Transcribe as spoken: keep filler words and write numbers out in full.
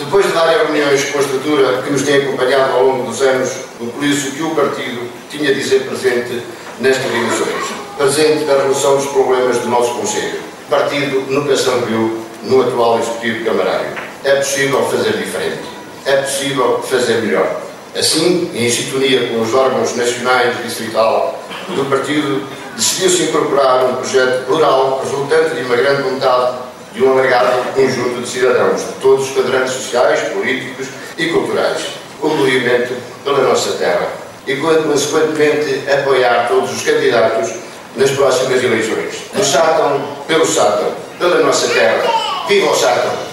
Depois de várias reuniões com a estrutura que nos tem acompanhado ao longo dos anos, concluiu-se o que o partido tinha a dizer presente nestas eleições, presente da resolução dos problemas do nosso Conselho. O partido nunca se reviu no atual executivo camarário. É possível fazer diferente. É possível fazer melhor. Assim, em sintonia com os órgãos nacionais e distrital do partido, decidiu-se incorporar um projeto plural resultante de uma grande vontade de um alargado conjunto de cidadãos, de todos os quadrantes sociais, políticos e culturais, o movimento pela nossa terra, e consequentemente apoiar todos os candidatos nas próximas eleições. Do Sátão, pelo Sátão, pela nossa terra. Viva o Sátão!